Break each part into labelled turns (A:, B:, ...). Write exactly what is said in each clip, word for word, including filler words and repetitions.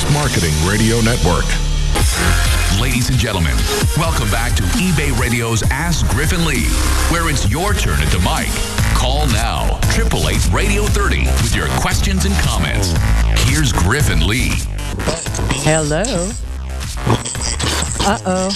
A: Voice Marketing Radio Network.
B: Ladies and gentlemen, welcome back to eBay Radio's Ask Griffin Lee, where it's your turn at the mic. Call now, eight eight eight, radio thirty, with your questions and comments. Here's Griffin Lee.
C: Hello. Uh-oh.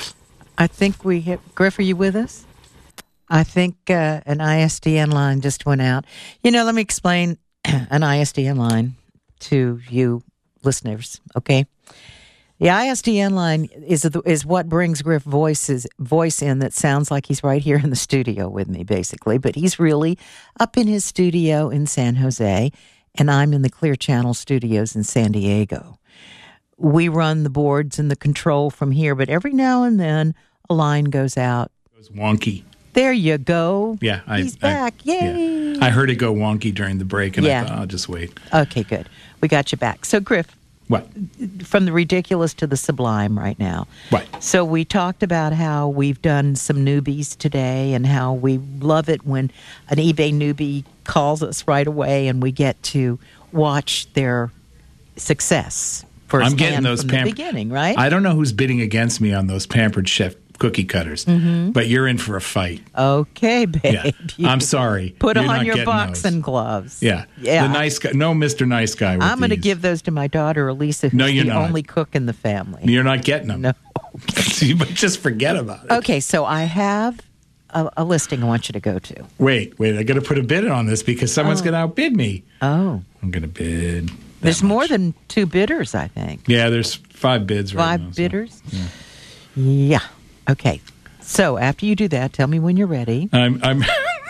C: I think we hit... Griff, are you with us? I think uh, an I S D N line just went out. You know, let me explain an I S D N line to you listeners, okay? The I S D N line is is what brings Griff voices voice in that sounds like he's right here in the studio with me, basically. But he's really up in his studio in San Jose, and I'm in the Clear Channel studios in San Diego. We run the boards and the control from here, but every now and then a line goes out.
D: It was wonky.
C: There you go.
D: Yeah, I,
C: he's back.
D: I,
C: Yay!
D: Yeah. I heard it go wonky during the break, and
C: yeah.
D: I thought I'll just wait.
C: Okay, good. We got you back. So, Griff.
D: What?
C: From the ridiculous to the sublime right now.
D: What?
C: So we talked about how we've done some newbies today and how we love it when an eBay newbie calls us right away and we get to watch their success firsthand
D: I'm getting those
C: from
D: pamp-
C: the beginning, right?
D: I don't know who's bidding against me on those Pampered Chef cookie cutters, mm-hmm. but you're in for a fight.
C: Okay, babe.
D: Yeah. I'm sorry.
C: Put
D: you're
C: on your
D: those.
C: boxing gloves.
D: Yeah.
C: Yeah.
D: The nice guy. No, Mister Nice Guy. With
C: I'm going to
D: these.
C: give those to my daughter, Elisa, who's
D: no, you're
C: the
D: not.
C: only cook in the family.
D: You're not getting them.
C: No.
D: You might just forget about it.
C: Okay, so I have a, a listing I want you to go to.
D: Wait, wait. I got to put a bid on this because someone's
C: Oh.
D: going to outbid me.
C: Oh.
D: I'm going to bid.
C: There's
D: much.
C: more than two bidders, I think.
D: Yeah, there's five bids right
C: Five
D: now. so,
C: bidders?
D: yeah.
C: Yeah. Okay. So after you do that, tell me when you're ready.
D: I'm. I'm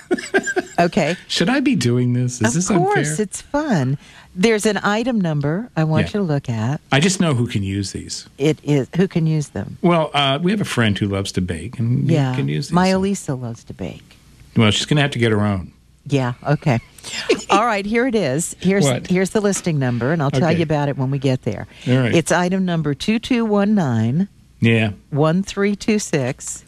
C: Okay.
D: Should I be doing this? Is
C: of
D: this
C: course,
D: unfair?
C: it's fun. There's an item number I want
D: Yeah.
C: you to look at.
D: I just know who can use these.
C: It is who can use them.
D: Well, uh, we have a friend who loves to bake and
C: Yeah.
D: can use these.
C: My Elisa loves to bake.
D: Well, she's going to have to get her own.
C: Yeah. Okay. All right. Here it is. Here's
D: What?
C: here's the listing number, and I'll tell
D: Okay.
C: you about it when we get there.
D: All right.
C: It's item number two two one nine
D: Yeah.
C: one three two six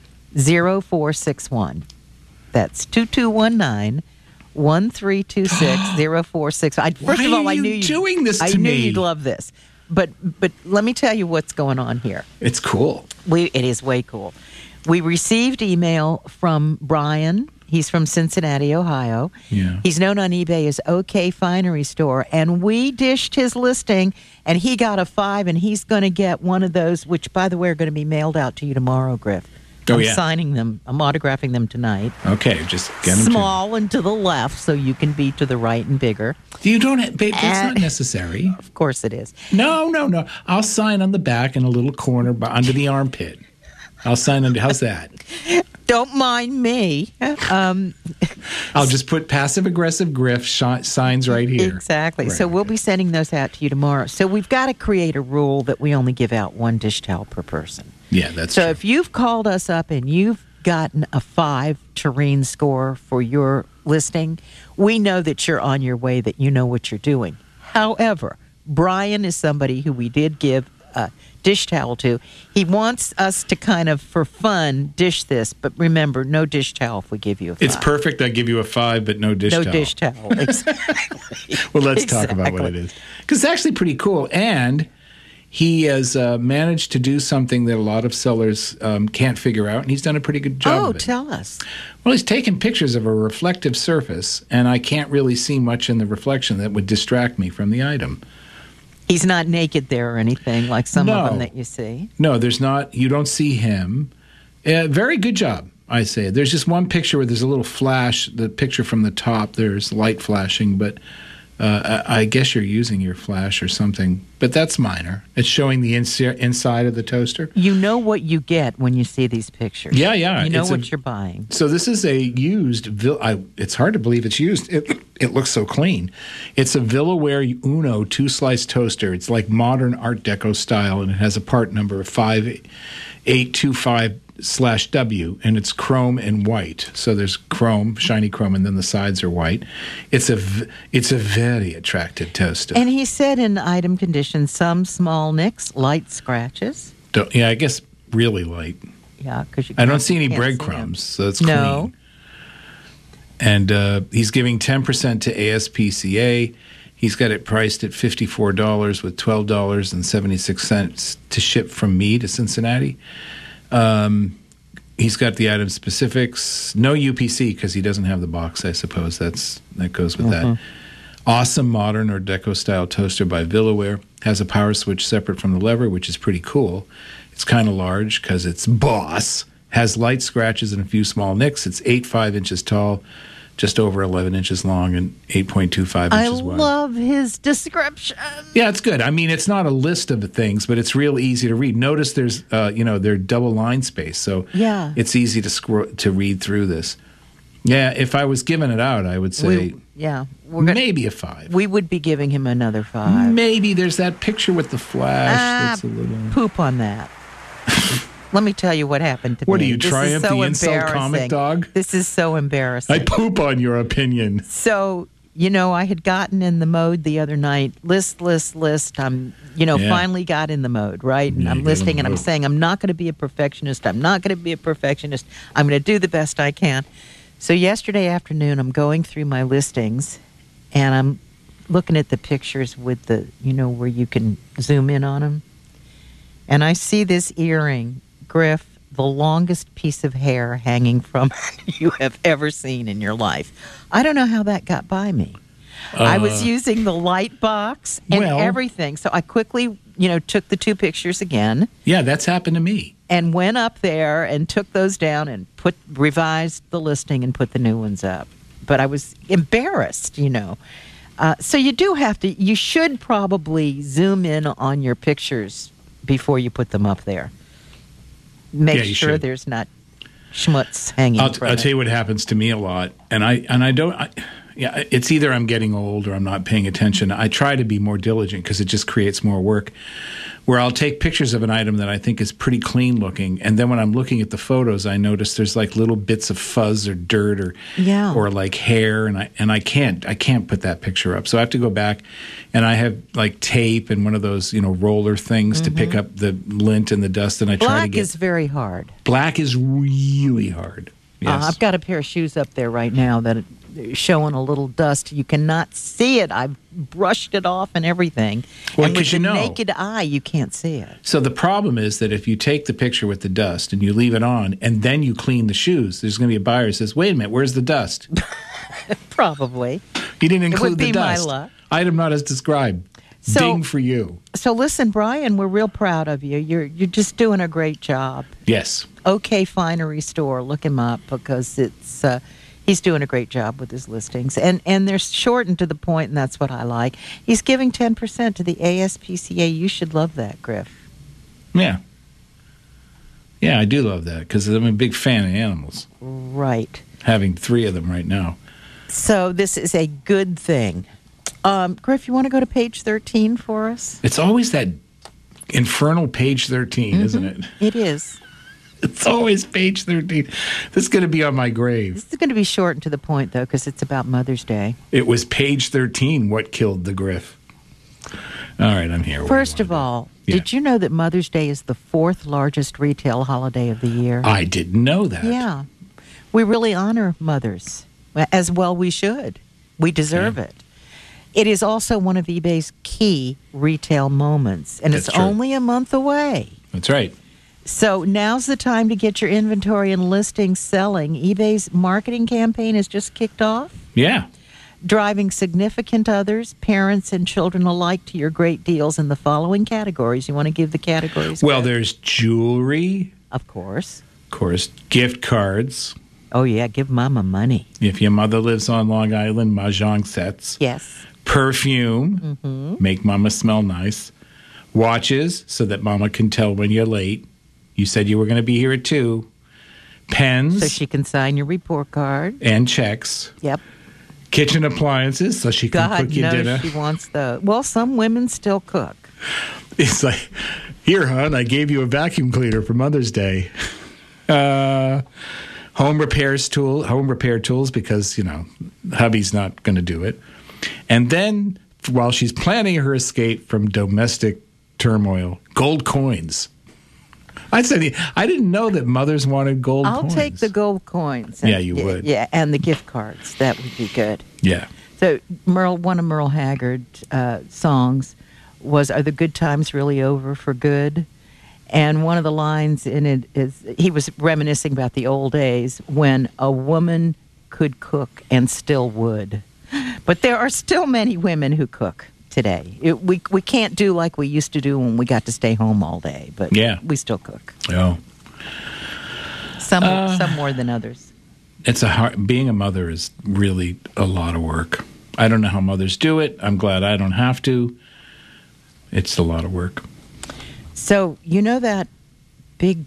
C: zero four six one. That's two two one nine one three two six zero four six one. First
D: Why
C: of all,
D: are
C: I
D: you
C: knew you
D: doing this
C: I
D: to
C: knew
D: me?
C: you'd love this. But but let me tell you what's going on here.
D: It's cool.
C: We it is way cool. We received email from Brian. He's from Cincinnati, Ohio.
D: Yeah.
C: He's known on eBay as OK Finery Store, and we dished his listing, and he got a five, and he's going to get one of those, which, by the way, are going to be mailed out to you tomorrow, Griff.
D: Oh,
C: I'm
D: yeah.
C: signing them. I'm autographing them tonight.
D: Okay, just get them.
C: Small and to the left, so you can be to the right and bigger.
D: To you don't, have, babe. That's
C: Uh,
D: not necessary.
C: Of course it is.
D: No, no, no. I'll sign on the back in a little corner by, under the armpit. I'll sign under. How's that?
C: Don't mind me. Um,
D: I'll just put passive aggressive Griff sh- signs right here.
C: Exactly.
D: Right,
C: so we'll
D: okay.
C: be sending those out to you tomorrow. So we've got to create a rule that we only give out one dish towel per person.
D: Yeah, that's
C: So
D: true.
C: if you've called us up and you've gotten a five Tureen score for your listing, we know that you're on your way, that you know what you're doing. However, Brian is somebody who we did give a dish towel to. He wants us to kind of, for fun, dish this. But remember, no dish towel if we give you a five.
D: It's perfect. I give you a five, but no dish
C: no
D: towel.
C: dish towel. Exactly.
D: Well, let's talk about what it
C: Exactly.
D: is. Because it's actually pretty cool. And he has uh, managed to do something that a lot of sellers um, can't figure out, and he's done a pretty good job
C: Oh,
D: of it.
C: tell us.
D: Well, he's taken pictures of a reflective surface, and I can't really see much in the reflection that would distract me from the item.
C: He's not naked there or anything like some
D: No.
C: of them that you see.
D: No, there's not. You don't see him. Uh, very good job, I say. There's just one picture where there's a little flash, the picture from the top, there's light flashing, but uh, I I guess you're using your flash or something. But that's minor. It's showing the insi- inside of the toaster.
C: You know what you get when you see these pictures.
D: Yeah, yeah.
C: You know
D: It's a-
C: what you're buying.
D: So this is a used. Vil- I, it's hard to believe it's used. It, it looks so clean. It's a Villaware Uno two-slice toaster. It's like modern Art Deco style, and it has a part number of five eight two five slash W, and it's chrome and white. So there's chrome, shiny chrome, and then the sides are white. It's a v- it's a very attractive toaster.
C: And he said in item condition, some small nicks, light scratches.
D: Don't- yeah, I guess really light.
C: Yeah, because you
D: I don't
C: can't-
D: see any
C: can't
D: breadcrumbs,
C: them.
D: so it's
C: No.
D: clean. And uh, he's giving ten percent to A S P C A. He's got it priced at fifty-four dollars with twelve dollars and seventy-six cents to ship from me to Cincinnati. Um, he's got the item specifics. No U P C because he doesn't have the box, I suppose. That's That goes with mm-hmm. that. Awesome modern or deco-style toaster by Villaware. Has a power switch separate from the lever, which is pretty cool. It's kind of large because it's Boss. Has light scratches and a few small nicks. It's eight point five inches tall, just over eleven inches long, and eight point two five inches
C: I
D: wide.
C: I love his description.
D: Yeah, it's good. I mean, it's not a list of the things, but it's real easy to read. Notice there's, uh, you know, they're double line space, so
C: yeah.
D: it's easy to scroll, to read through this. Yeah, if I was giving it out, I would say
C: we, yeah, we're gonna,
D: maybe a five.
C: We would be giving him another five.
D: Maybe there's that picture with the flash
C: ah,
D: that's a little...
C: Poop on that. Let me tell you what happened to
D: what
C: me.
D: What are you,
C: this
D: Triumph,
C: so
D: the incel comic dog?
C: This is so embarrassing.
D: I poop on your opinion.
C: So, you know, I had gotten in the mode the other night. List, list, list. I'm, you know,
D: yeah.
C: finally got in the mode, right? And
D: yeah,
C: I'm listing and I'm
D: mode.
C: saying I'm not going to be a perfectionist. I'm not going to be a perfectionist. I'm going to do the best I can. So yesterday afternoon, I'm going through my listings and I'm looking at the pictures with the, you know, where you can zoom in on them. And I see this earring. Griff, the longest piece of hair hanging from you have ever seen in your life. I don't know how that got by me. Uh, I was using the light box and
D: well,
C: everything. So I quickly, you know, took the two pictures again.
D: Yeah, that's happened to me.
C: And went up there and took those down and put revised the listing and put the new ones up. But I was embarrassed, you know. Uh, so you do have to, you should probably zoom in on your pictures before you put them up there. Make
D: yeah,
C: sure
D: should.
C: there's not schmutz hanging.
D: I'll,
C: from
D: I'll
C: it.
D: tell you what happens to me a lot, and I and I don't. I, yeah, it's either I'm getting old or I'm not paying attention. I try to be more diligent because it just creates more work. Where I'll take pictures of an item that I think is pretty clean looking, and then when I'm looking at the photos, I notice there's like little bits of fuzz or dirt or
C: yeah.
D: or like hair, and I and I can't I can't put that picture up. So I have to go back, and I have like tape and one of those you know roller things mm-hmm. to pick up the lint and the dust, and I
C: black
D: try to get.
C: Black is very hard.
D: Black is really hard. Yes.
C: Uh, I've got a pair of shoes up there right now that are showing a little dust. You cannot see it. I've brushed it off and everything.
D: Well,
C: and with the
D: you know,
C: naked eye, you can't see it.
D: So the problem is that if you take the picture with the dust and you leave it on and then you clean the shoes, there's going to be a buyer who says, wait a minute, where's the dust?
C: Probably.
D: You didn't include
C: it would be
D: the dust.
C: My luck.
D: Item not as described.
C: So,
D: Ding for you.
C: So listen, Brian, we're real proud of you. You're you're just doing a great job.
D: Yes.
C: OK Finery Store. Look him up because it's uh, he's doing a great job with his listings. And and they're short and to the point, and that's what I like. He's giving ten percent to the A S P C A. You should love that, Griff.
D: Yeah. Yeah, I do love that because I'm a big fan of animals.
C: Right.
D: Having three of them right now.
C: So this is a good thing. Um, Griff, you want to go to page thirteen for us?
D: It's always that infernal page thirteen, mm-hmm. isn't it?
C: It is.
D: It's always page thirteen. This is going to be on my grave.
C: This is going to be short and to the point, though, because it's about Mother's Day.
D: It was page thirteen what killed the Griff. All right, I'm here.
C: First of all, yeah. Did you know that Mother's Day is the fourth largest retail holiday of the year?
D: I didn't know that.
C: Yeah. We really honor mothers, as well we should. We deserve yeah. it. It is also one of eBay's key retail moments, and
D: That's
C: it's
D: true.
C: only a month away.
D: That's right.
C: So now's the time to get your inventory and listings selling. eBay's marketing campaign has just kicked off.
D: Yeah.
C: Driving significant others, parents and children alike to your great deals in the following categories. You want to give the categories?
D: Well,
C: Griff?
D: there's jewelry.
C: Of course.
D: Of course. Gift cards.
C: Oh, yeah. Give Mama money.
D: If your mother lives on Long Island, mahjong sets.
C: Yes.
D: Perfume.
C: Mm-hmm.
D: Make Mama smell nice. Watches, so that Mama can tell when you're late. You said you were going to be here at two. Pens.
C: So she can sign your report card.
D: And checks.
C: Yep.
D: Kitchen appliances, so she can
C: God
D: cook you
C: knows
D: dinner.
C: She wants the. Well, some women still cook.
D: It's like, here, hon, I gave you a vacuum cleaner for Mother's Day. Uh, home repairs tool, home repair tools, because you know, hubby's not going to do it. And then, while she's planning her escape from domestic turmoil, gold coins. I said, I didn't know that mothers wanted gold
C: I'll
D: coins.
C: take the gold coins.
D: Yeah, you
C: yeah,
D: would.
C: Yeah, and the gift cards. That would be good.
D: Yeah.
C: So Merle, one of Merle Haggard's uh, songs was, "Are the good times really over for good?" And one of the lines in it is, he was reminiscing about the old days when a woman could cook and still would. But there are still many women who cook today. It, we we can't do like we used to do when we got to stay home all day, but
D: yeah.
C: we still cook.
D: Oh.
C: Some
D: Uh,
C: some more than others.
D: It's a hard, being a mother is really a lot of work. I don't know how mothers do it. I'm glad I don't have to. It's a lot of work.
C: So, you know that big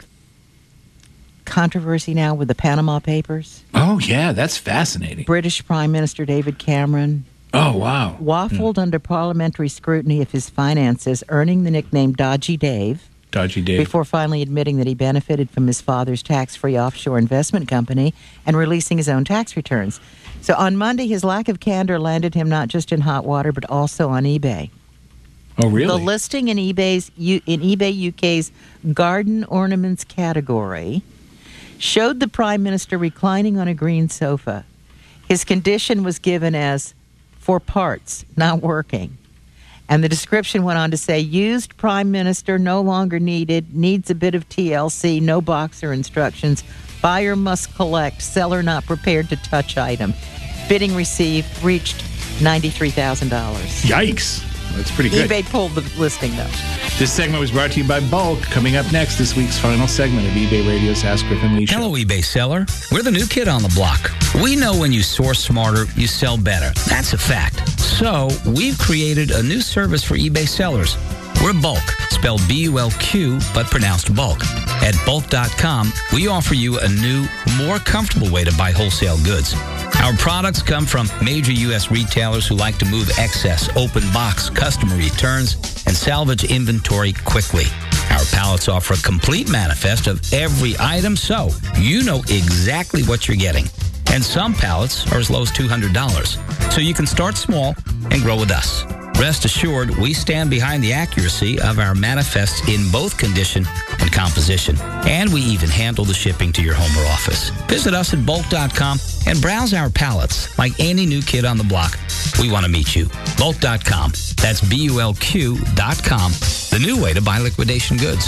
C: controversy now with the Panama Papers?
D: Oh, yeah, that's fascinating.
C: British Prime Minister David Cameron
D: Oh, wow.
C: waffled under parliamentary scrutiny of his finances, earning the nickname Dodgy Dave,
D: Dodgy Dave.
C: before finally admitting that he benefited from his father's tax-free offshore investment company and releasing his own tax returns. So on Monday, his lack of candor landed him not just in hot water, but also on eBay.
D: Oh, really?
C: The listing in eBay's in eBay U K's garden ornaments category showed the Prime Minister reclining on a green sofa. His condition was given as "for parts, not working." And the description went on to say, "Used Prime Minister, no longer needed, needs a bit of T L C, no boxer instructions, buyer must collect, seller not prepared to touch item. Bidding received, reached ninety-three thousand dollars.
D: Yikes. That's pretty good.
C: eBay pulled the listing, though.
D: This segment was brought to you by Bulk. Coming up next, this week's final segment of eBay Radio's Ask Griffin Lee Show.
E: Hello, eBay seller. We're the new kid on the block. We know when you source smarter, you sell better. That's a fact. So we've created a new service for eBay sellers. We're Bulk, spelled B U L Q, but pronounced bulk. At bulk dot com, we offer you a new, more comfortable way to buy wholesale goods. Our products come from major U S retailers who like to move excess, open box, customer returns, and salvage inventory quickly. Our pallets offer a complete manifest of every item, so you know exactly what you're getting. And some pallets are as low as two hundred dollars. So you can start small and grow with us. Rest assured, we stand behind the accuracy of our manifests in both condition and composition. And we even handle the shipping to your home or office. Visit us at bulk dot com and browse our pallets. Like any new kid on the block, we want to meet you. bulk dot com. That's B U L Q dot com. The new way to buy liquidation goods.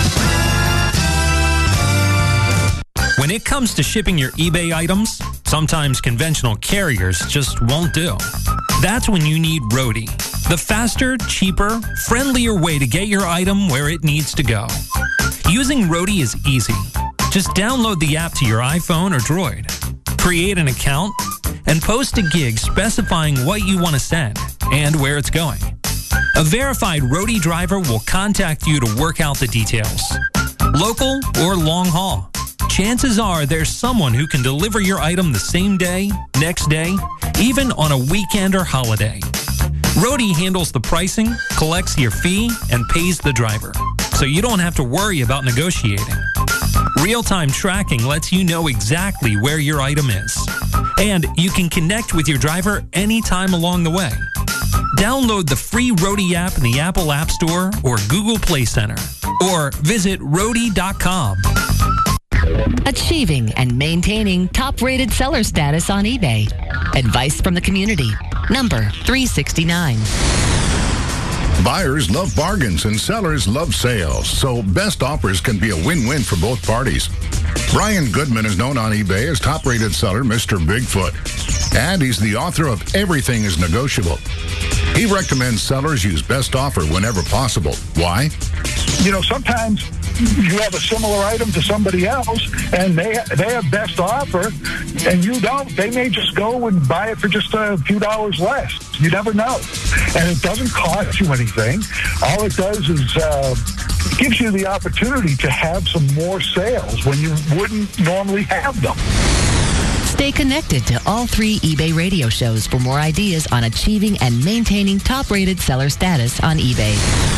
F: When it comes to shipping your eBay items, sometimes conventional carriers just won't do. That's when you need Roadie, the faster, cheaper, friendlier way to get your item where it needs to go. Using Roadie is easy. Just download the app to your iPhone or Droid, create an account, and post a gig specifying what you want to send and where it's going. A verified Roadie driver will contact you to work out the details. Local or long haul, chances are there's someone who can deliver your item the same day, next day, even on a weekend or holiday. Roadie handles the pricing, collects your fee, and pays the driver, so you don't have to worry about negotiating. Real-time tracking lets you know exactly where your item is, and you can connect with your driver anytime along the way. Download the free Roadie app in the Apple App Store or Google Play Center, or visit roadie dot com.
G: Achieving and maintaining top-rated seller status on eBay. Advice from the community. Number three sixty-nine.
A: Buyers love bargains and sellers love sales, so best offers can be a win-win for both parties. Brian Goodman is known on eBay as top-rated seller Mister Bigfoot, and he's the author of Everything is Negotiable. He recommends sellers use best offer whenever possible. Why?
H: You know, sometimes you have a similar item to somebody else, and they they have best offer, and you don't. They may just go and buy it for just a few dollars less. You never know. And it doesn't cost you anything. All it does is uh, gives you the opportunity to have some more sales when you wouldn't normally have them.
G: Stay connected to all three eBay radio shows for more ideas on achieving and maintaining top-rated seller status on eBay.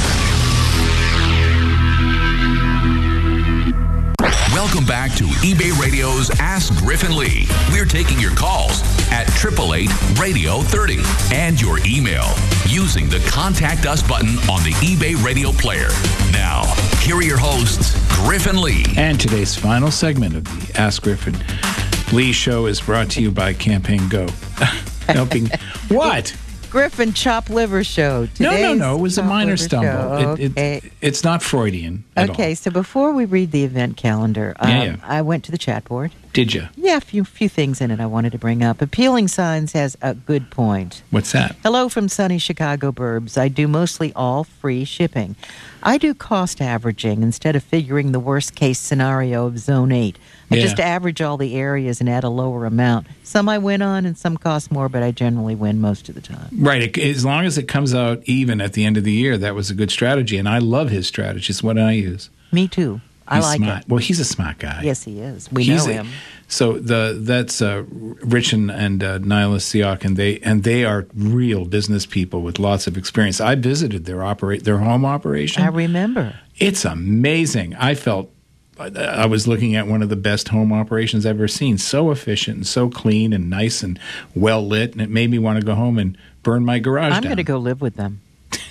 B: Welcome back to eBay Radio's Ask Griffin Lee. We're taking your calls at eight eight eight, radio thirty and your email using the Contact Us button on the eBay Radio player. Now, here are your hosts, Griffin Lee.
D: And today's final segment of the Ask Griffin Lee Show is brought to you by Campaign Go. Helping what?
C: Griffin Chop Liver Show.
D: No, no,
C: Today's
D: no. It was a
C: Chop
D: minor
C: Liver
D: stumble.
C: Show.
D: It, it,
C: Okay.
D: it's not Freudian at
C: Okay,
D: all.
C: so before we read the event calendar, um,
D: Yeah, yeah.
C: I went to the chat board.
D: Did you?
C: Yeah, a few, few things in it I wanted to bring up. Appealing Signs has a good point.
D: What's that?
C: Hello from sunny Chicago burbs. I do mostly all free shipping. I do cost averaging instead of figuring the worst case scenario of zone eight. I
D: Yeah.
C: just average all the areas and add a lower amount. Some I win on and some cost more, but I generally win most of the time.
D: Right. It, as long as it comes out even at the end of the year, that was a good strategy. And I love his strategy. It's what I use.
C: Me too. I
D: He's
C: like
D: smart.
C: it.
D: Well, he's a smart guy.
C: Yes, he is. We
D: He's
C: know
D: a-
C: him.
D: So the that's uh, Rich and, and uh, Nyla Siak, and they and they are real business people with lots of experience. I visited their operate their home operation.
C: I remember.
D: It's amazing. I felt I was looking at one of the best home operations I've ever seen. So efficient and so clean and nice and well lit, and it made me want to go home and burn my garage
C: I'm
D: down.
C: going to go live with them.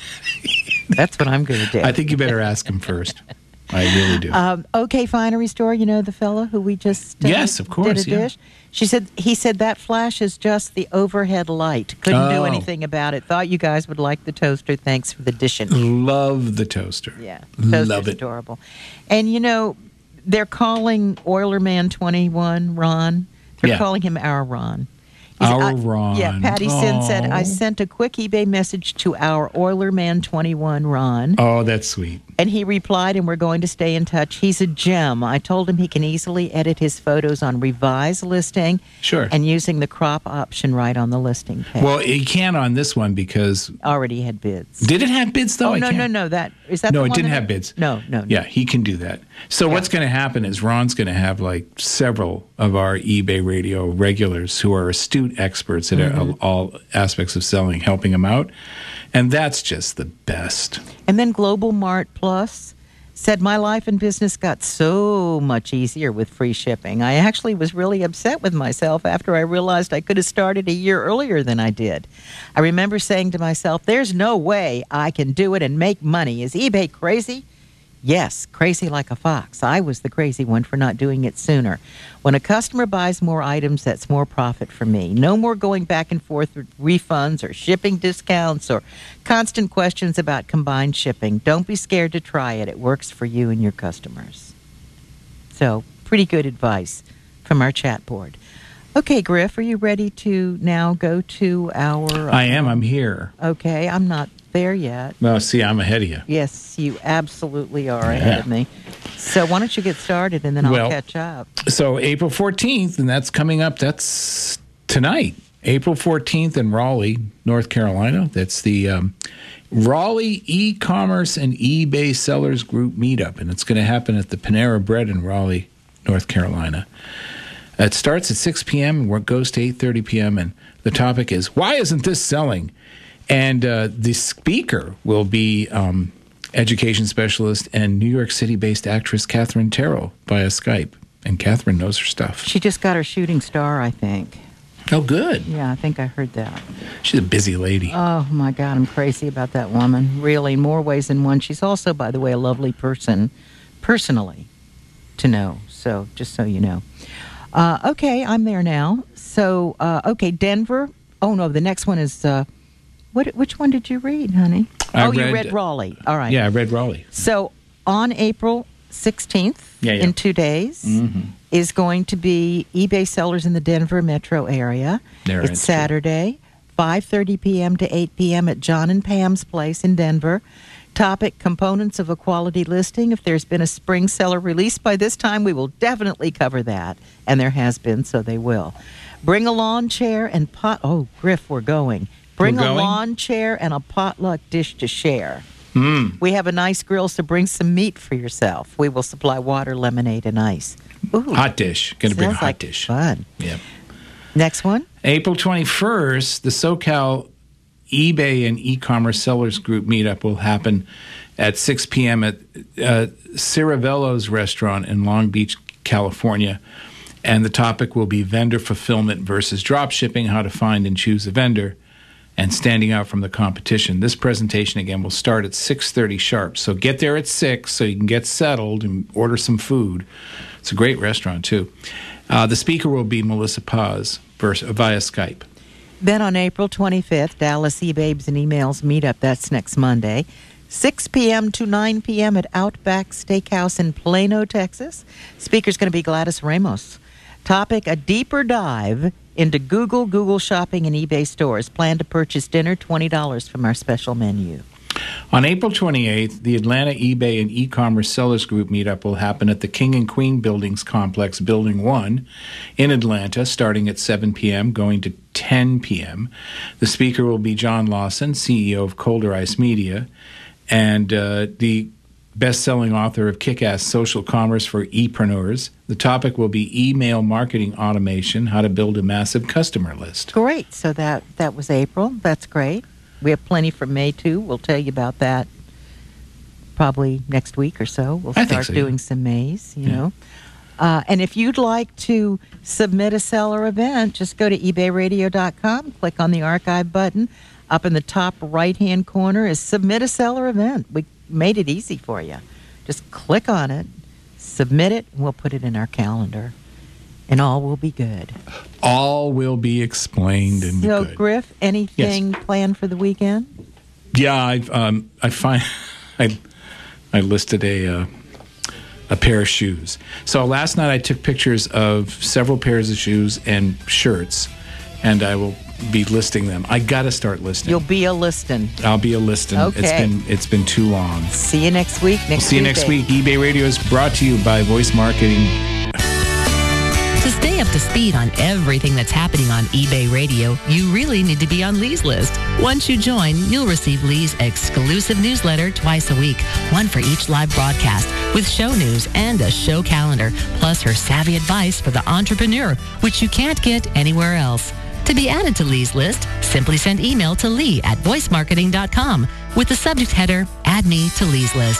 C: That's what I'm going to do.
D: I think you better ask him first. I really do.
C: Um, OK Finery Store, you know the fellow who we just uh,
D: Yes, of course,
C: did a
D: yeah.
C: dish? She said, he said that flash is just the overhead light. Couldn't do
D: Oh.
C: anything about it. Thought you guys would like the toaster. Thanks for the dishing.
D: Love the toaster.
C: Yeah, toaster's
D: Love it.
C: adorable. And you know, they're calling Oilerman twenty-one Ron. They're
D: Yeah.
C: calling him our Ron. He said,
D: Our
C: I-
D: Ron.
C: Yeah, Patty Sin said, I
D: Oh.
C: sent a quick eBay message to our Oilerman twenty-one Ron.
D: Oh, that's sweet.
C: And he replied, and we're going to stay in touch. He's a gem. I told him he can easily edit his photos on revised listing.
D: Sure.
C: And using the crop option right on the listing page.
D: Well, he can't on this one because
C: Already had bids.
D: did it have bids though?
C: oh,
D: I
C: no,
D: can't-
C: no, no. That is that
D: No,
C: the
D: it
C: one
D: didn't
C: that-
D: have bids.
C: No, no, no.
D: Yeah, he can do that. So what's going to happen is Ron's going to have like several of our eBay radio regulars who are astute experts at
C: Mm-hmm.
D: all, all aspects of selling, helping him out. And that's just the best.
C: And then Global Mart Plus said, my life and business got so much easier with free shipping. I actually was really upset with myself after I realized I could have started a year earlier than I did. I remember saying to myself, there's no way I can do it and make money. Is eBay crazy? Yes, crazy like a fox. I was the crazy one for not doing it sooner. When a customer buys more items, that's more profit for me. No more going back and forth with refunds or shipping discounts or constant questions about combined shipping. Don't be scared to try it. It works for you and your customers. So, pretty good advice from our chat board. Okay, Griff, are you ready to now go to our...
D: I am. I'm here.
C: Okay, I'm not there yet.
D: Well, see, I'm ahead of you.
C: Yes, you absolutely are ahead of me. So why don't you get started and then I'll
D: Well,
C: catch up.
D: So April fourteenth, and that's coming up. That's tonight. April fourteenth in Raleigh, North Carolina. That's the um, Raleigh E-commerce and eBay Sellers Group meetup, and it's going to happen at the Panera Bread in Raleigh, North Carolina. It starts at six p.m. and goes to eight thirty p.m. And the topic is, why isn't this selling? And uh, the speaker will be um, education specialist and New York City-based actress Catherine Terrell via Skype. And Catherine knows her stuff.
C: She just got her shooting star, I think.
D: Oh, good.
C: Yeah, I think I heard that.
D: She's a busy lady.
C: Oh, my God, I'm crazy about that woman. Really, in more ways than one. She's also, by the way, a lovely person, personally, to know. So, just so you know. Uh, okay, I'm there now. So, uh, okay, Denver. Oh, no, the next one is... Uh, What? Which one did you read, honey?
D: I
C: oh, you
D: read-
C: read Raleigh. All right.
D: Yeah, I read Raleigh.
C: So on April sixteenth,
D: Yeah, yeah.
C: in two days,
D: Mhm.
C: is going to be eBay Sellers in the Denver metro area.
D: There,
C: it's
D: that's true.
C: Saturday, five thirty p.m. to eight p.m. at John and Pam's place in Denver. Topic, components of a quality listing. If there's been a spring seller released by this time, we will definitely cover that. And there has been, so they will. Bring a lawn chair and pot... Oh, Griff, we're going. Bring
D: We're
C: a
D: going?
C: lawn chair and a potluck dish to share.
D: Mm.
C: We have a nice grill, so bring some meat for yourself. We will supply water, lemonade, and ice. Ooh,
D: Hot dish. Going to bring a
C: sounds
D: hot
C: like
D: dish.
C: fun.
D: Yep.
C: Next one.
D: April twenty-first, the SoCal eBay and e-commerce sellers group meetup will happen at six p.m. at uh, Ciravello's restaurant in Long Beach, California. And the topic will be vendor fulfillment versus drop shipping, how to find and choose a vendor, and standing out from the competition. This presentation, again, will start at six thirty sharp. So get there at six so you can get settled and order some food. It's a great restaurant, too. Uh, the speaker will be Melissa Paz vers- via Skype.
C: Then on April twenty-fifth, Dallas E-Babes and Emails Meetup. That's next Monday. six p.m. to nine p.m. at Outback Steakhouse in Plano, Texas. Speaker's going to be Gladys Ramos. Topic, a deeper dive into Google, Google Shopping, and eBay stores. Plan to purchase dinner, twenty dollars from our special menu.
D: On April twenty-eighth, the Atlanta eBay and e-commerce sellers group meetup will happen at the King and Queen Buildings Complex, Building one in Atlanta, starting at seven p.m., going to ten p.m. The speaker will be John Lawson, C E O of Colder Ice Media, and uh, the best-selling author of Kick-Ass Social Commerce for E-preneurs. The topic will be email marketing automation, how to build a massive customer list.
C: Great. So that, that was April. That's great. We have plenty for May, too. We'll tell you about that probably next week or so. We'll
D: I
C: start
D: think so,
C: doing
D: yeah.
C: some Mays, you
D: Yeah.
C: know. Uh, and if you'd like to submit a seller event, just go to ebay radio dot com, click on the archive button. Up in the top right-hand corner is Submit a Seller Event. We made it easy for you. Just click on it, submit it, and we'll put it in our calendar. And all will be good.
D: All will be explained and
C: So,
D: good.
C: Griff, anything planned for the weekend?
D: Yeah, I've um, I find I I listed a uh, a pair of shoes. So last night I took pictures of several pairs of shoes and shirts, and I will be listing them. I got to start listing.
C: You'll be a listing.
D: I'll be a listing.
C: Okay.
D: It's been it's been too long.
C: See you next week. Next
D: See you next
C: Tuesday.
D: week. eBay Radio is brought to you by Voice Marketing.
G: To stay up to speed on everything that's happening on eBay Radio, you really need to be on Lee's list. Once you join, you'll receive Lee's exclusive newsletter twice a week, one for each live broadcast, with show news and a show calendar, plus her savvy advice for the entrepreneur, which you can't get anywhere else. To be added to Lee's list, simply send email to Lee at voice marketing dot com with the subject header, Add Me to Lee's List.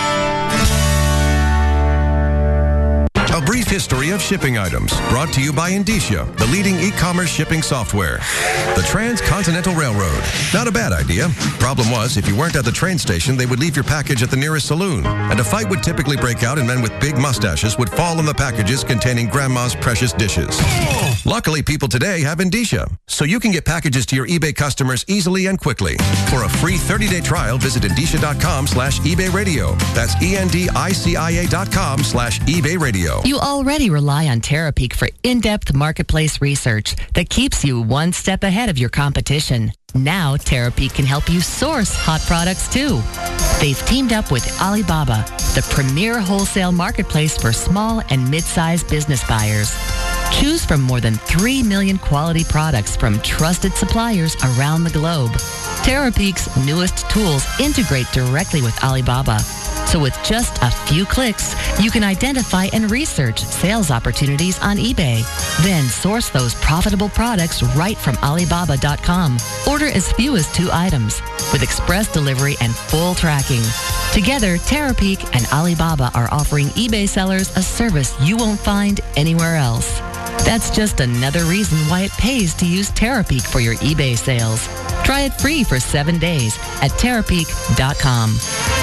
I: A brief history of shipping items, brought to you by Indicia, the leading e-commerce shipping software. The Transcontinental Railroad. Not a bad idea. Problem was, if you weren't at the train station, they would leave your package at the nearest saloon, and a fight would typically break out and men with big mustaches would fall on the packages containing Grandma's precious dishes. Luckily, people today have Indicia, so you can get packages to your eBay customers easily and quickly. For a free thirty-day trial, visit Indicia.com slash eBay radio. That's E-N-D-I-C-I-A dot com slash eBay radio.
G: You already rely on Terapeak for in-depth marketplace research that keeps you one step ahead of your competition. Now, Terapeak can help you source hot products too. They've teamed up with Alibaba, the premier wholesale marketplace for small and mid-sized business buyers. Choose from more than three million quality products from trusted suppliers around the globe. Terapeak's newest tools integrate directly with Alibaba. So with just a few clicks, you can identify and research sales opportunities on eBay. Then source those profitable products right from Alibaba dot com. Order as few as two items with express delivery and full tracking. Together, Terapeak and Alibaba are offering eBay sellers a service you won't find anywhere else. That's just another reason why it pays to use Terapeak for your eBay sales. Try it free for seven days at Terapeak dot com.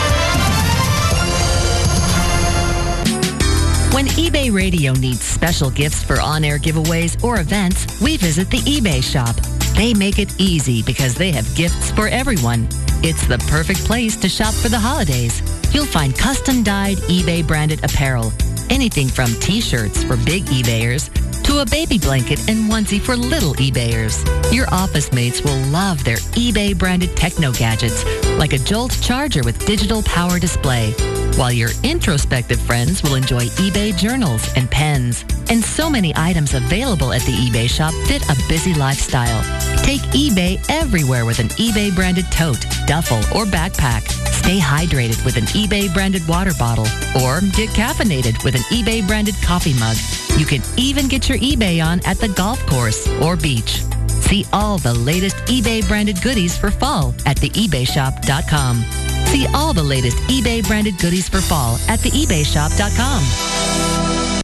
G: When eBay Radio needs special gifts for on-air giveaways or events, we visit the eBay shop. They make it easy because they have gifts for everyone. It's the perfect place to shop for the holidays. You'll find custom-dyed eBay-branded apparel, anything from T-shirts for big eBayers to a baby blanket and onesie for little eBayers. Your office mates will love their eBay-branded techno gadgets, like a Jolt charger with digital power display, while your introspective friends will enjoy eBay journals and pens. And so many items available at the eBay shop fit a busy lifestyle. Take eBay everywhere with an eBay-branded tote, duffel, or backpack. Stay hydrated with an eBay-branded water bottle, or get caffeinated with an eBay-branded coffee mug. You can even get your eBay on at the golf course or beach. See all the latest eBay-branded goodies for fall at the ebay shop dot com. See all the latest eBay-branded goodies for fall at the ebay shop dot com.